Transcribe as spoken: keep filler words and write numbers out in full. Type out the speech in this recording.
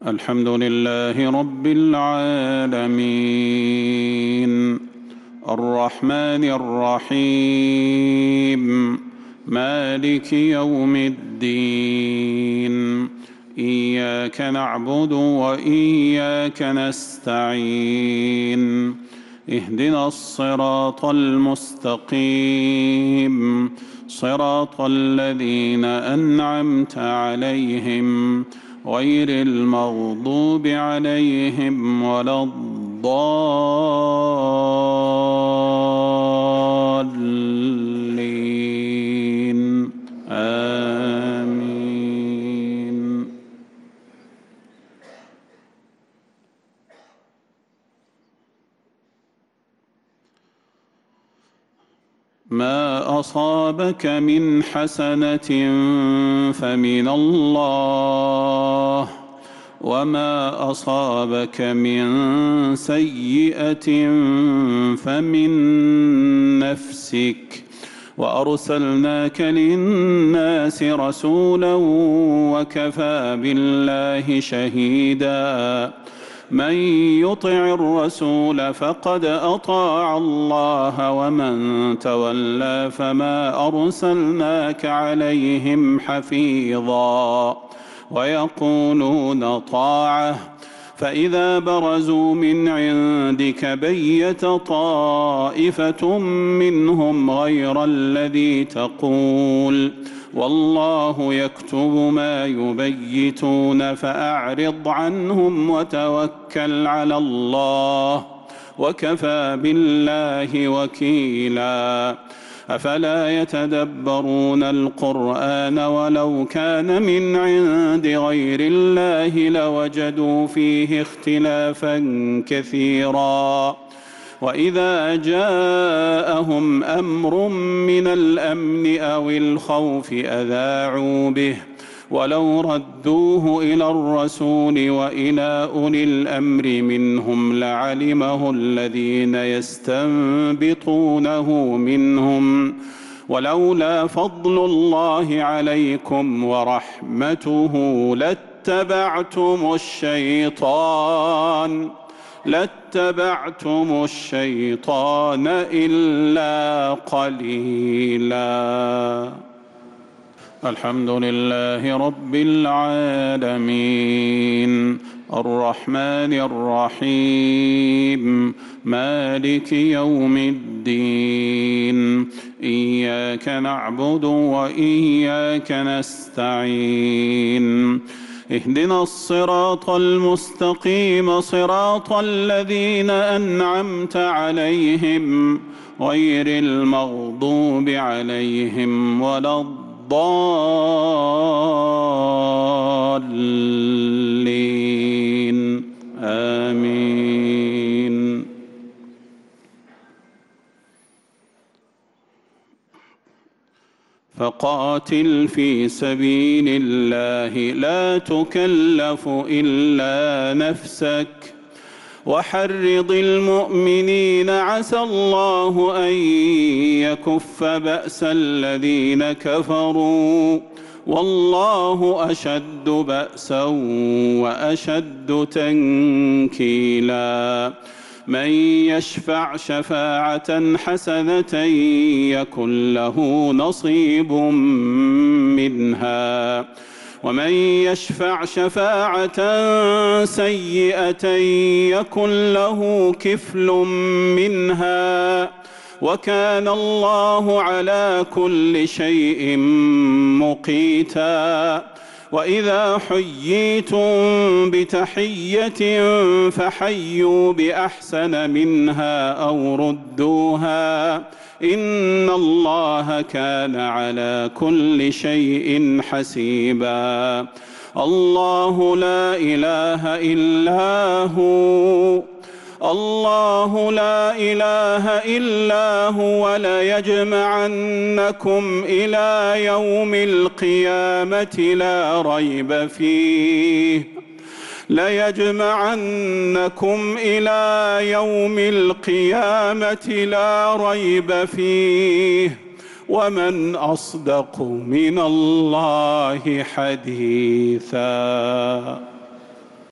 الحمد لله رب العالمين الرحمن الرحيم مالك يوم الدين إياك نعبد وإياك نستعين اهدنا الصراط المستقيم صراط الذين أنعمت عليهم غير المغضوب عليهم ولا الضالين آمين. ما أصابك من حسنة فمن الله وما أصابك من سيئة فمن نفسك وأرسلناك للناس رسولا وكفى بالله شهيدا من يطع الرسول فقد أطاع الله ومن تولى فما أرسلناك عليهم حفيظا ويقولون طاعة فإذا برزوا من عندك بيت طائفة منهم غير الذي تقول والله يكتب ما يبيتون فأعرض عنهم وتوكل على الله وكفى بالله وكيلا أفلا يتدبرون القرآن ولو كان من عند غير الله لوجدوا فيه اختلافا كثيرا وإذا جاءهم أمر من الأمن أو الخوف أذاعوا به ولو ردوه إلى الرسول وإلى أولي الأمر منهم لعلمه الذين يستنبطونه منهم ولولا فضل الله عليكم ورحمته لاتبعتم الشيطان لاتبعتم الشيطان إلا قليلا. الحمد لله رب العالمين الرحمن الرحيم مالك يوم الدين إياك نعبد وإياك نستعين اهدنا الصراط المستقيم صراط الذين أنعمت عليهم غير المغضوب عليهم ولا الضالين آمين. فقاتل في سبيل الله لا تكلف إلا نفسك وحرض المؤمنين عسى الله أن يكف بأس الذين كفروا والله أشد بأسا وأشد تنكيلا من يشفع شفاعة حسنة يكن له نصيب منها ومن يشفع شفاعة سيئة يكن له كفل منها وكان الله على كل شيء مقيتا وإذا حييتم بتحية فحيوا بأحسن منها أو ردوها إن الله كان على كل شيء حسيبا. الله لا إله إلا هو الله لا إله إلا هو ليجمعنكم إلى يوم القيامة لا ريب فيه ليجمعنكم إلى يوم القيامة لا ريب فيه ومن أصدق من الله حديثا.